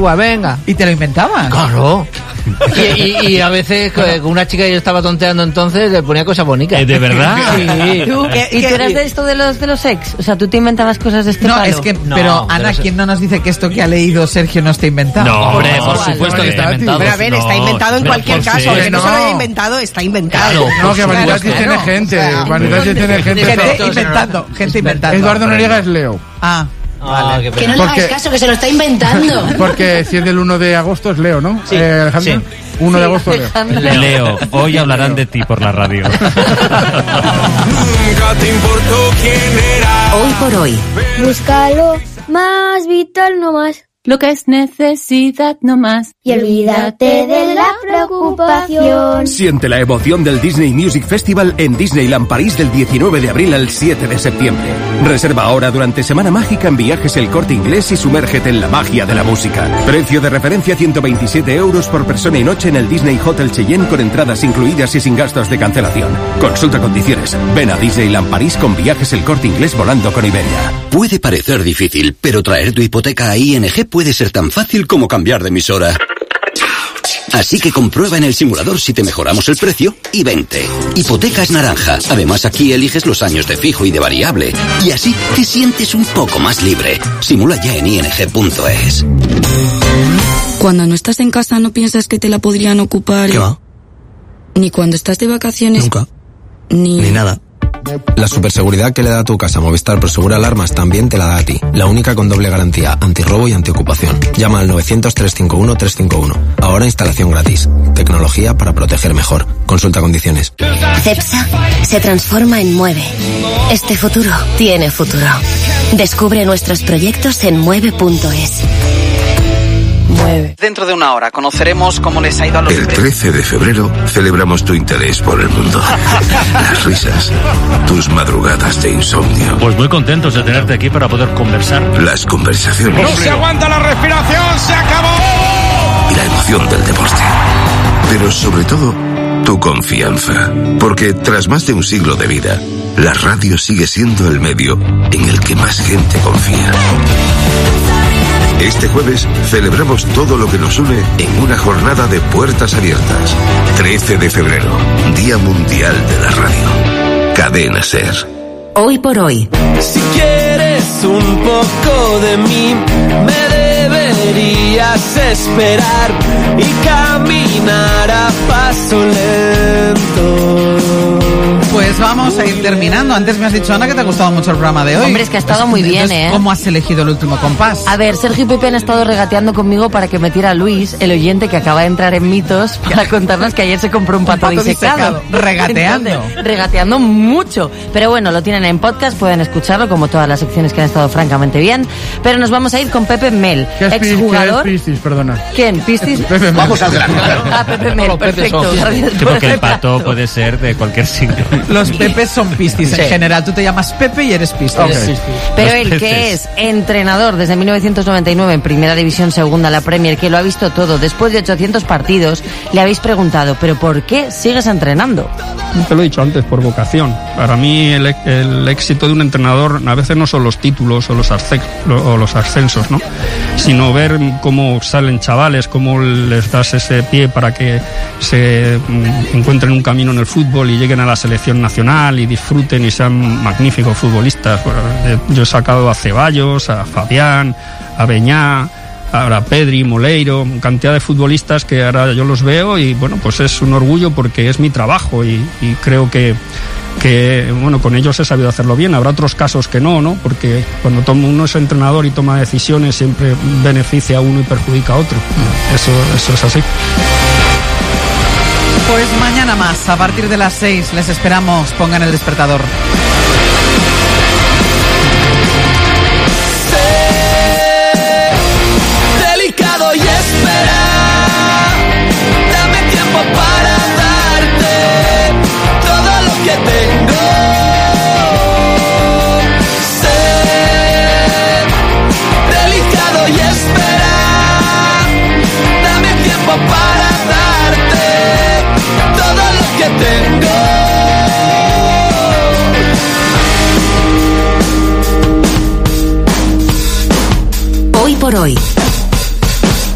igual, venga. ¿Y te lo inventaban? Claro. Y a veces con una chica que yo estaba tonteando entonces le ponía cosas bonitas. ¿De verdad? Sí. ¿Y tú eras de esto de los ex? O sea, ¿tú te inventabas cosas de este palo? Es que, pero Ana, ¿quién no nos dice que esto que ha leído Sergio no está inventado? No, hombre, por supuesto que está inventado. Pero a ver, está inventado en cualquier caso. Que no se lo haya inventado, está inventado. No, que Vanidad tiene gente. Vanidad tiene gente. Gente inventando. Eduardo Noriega es Leo. Vale. Que no le hagas caso, que se lo está inventando. Porque si es del 1 de agosto es Leo, ¿no? Sí. Alejandro. 1 de agosto Leo. Leo, hoy hablarán de ti por la radio. Nunca te importó quién era. Hoy por hoy. Búscalo más vital, no más. Lo que es necesidad, no más. Y olvídate de la preocupación. Siente la emoción del Disney Music Festival en Disneyland París del 19 de abril al 7 de septiembre. Reserva ahora durante Semana Mágica en Viajes El Corte Inglés y sumérgete en la magia de la música. Precio de referencia 127 € por persona y noche en el Disney Hotel Cheyenne con entradas incluidas y sin gastos de cancelación. Consulta condiciones. Ven a Disneyland París con Viajes El Corte Inglés volando con Iberia. Puede parecer difícil, pero traer tu hipoteca a ING puede ser tan fácil como cambiar de emisora. Así que comprueba en el simulador si te mejoramos el precio y vente. Hipotecas Naranja. Además, aquí eliges los años de fijo y de variable. Y así te sientes un poco más libre. Simula ya en ing.es. Cuando no estás en casa, ¿no piensas que te la podrían ocupar? ¿Qué va? Ni cuando estás de vacaciones. Nunca. Ni nada. La superseguridad que le da a tu casa Movistar Prosegur Alarmas también te la da a ti. La única con doble garantía, antirrobo y antiocupación. Llama al 900-351-351. Ahora instalación gratis. Tecnología para proteger mejor. Consulta condiciones. CEPSA se transforma en Mueve. Este futuro tiene futuro. Descubre nuestros proyectos en mueve.es. Mueve. Dentro de una hora conoceremos cómo les ha ido a los... El 13 de febrero celebramos tu interés por el mundo. Las risas, tus madrugadas de insomnio. Pues muy contentos de tenerte aquí para poder conversar. Las conversaciones. No se aguanta la respiración, se acabó. Y la emoción del deporte. Pero sobre todo, tu confianza. Porque tras más de un siglo de vida, la radio sigue siendo el medio en el que más gente confía. Este jueves celebramos todo lo que nos une en una jornada de puertas abiertas. 13 de febrero, Día Mundial de la Radio. Cadena SER. Hoy por hoy. Si quieres un poco de mí, me deberías esperar y caminar a paso lento. Pues vamos a ir terminando. Antes me has dicho, Ana, que te ha gustado mucho el programa de hoy. Hombre, es que ha estado muy bien, Entonces, ¿cómo has elegido el último compás? A ver, Sergio y Pepe han estado regateando conmigo para que metiera a Luis, el oyente que acaba de entrar en Mitos, para contarnos que ayer se compró un pato disecado. Regateando. Entonces, regateando mucho. Pero bueno, lo tienen en podcast, pueden escucharlo, como todas las secciones que han estado francamente bien. Pero nos vamos a ir con Pepe Mel, exjugador. ¿Qué es Piscis? Perdona. ¿Quién? ¿Piscis? Pepe Mel. Vamos al grano. Ah, Pepe Mel, perfecto. Sí, porque el pato puede ser de cualquier signo. Los Pepes son Piscis en general. Tú te llamas Pepe y eres Piscis. Okay. Pero él, que es entrenador desde 1999 en Primera División Segunda, la Premier, que lo ha visto todo, después de 800 partidos, le habéis preguntado, ¿pero por qué sigues entrenando? Te lo he dicho antes, por vocación. Para mí el éxito de un entrenador a veces no son los títulos o los ascensos, ¿no? Sino ver cómo salen chavales, cómo les das ese pie para que se encuentren un camino en el fútbol y lleguen a la selección nacional y disfruten y sean magníficos futbolistas. Yo he sacado a Ceballos, a Fabián, a Beñá, ahora Pedri, Moleiro, cantidad de futbolistas que ahora yo los veo y bueno, pues es un orgullo porque es mi trabajo y creo que bueno, con ellos he sabido hacerlo bien. Habrá otros casos que no, porque cuando uno es entrenador y toma decisiones siempre beneficia a uno y perjudica a otro. Eso es así. Pues mañana más, a partir de las 6, les esperamos. Pongan el despertador. Delicado y espera, dame tiempo para darte todo lo que tengo. Sé delicado y espera, dame tiempo para darte todo lo que tengo. Hoy por hoy.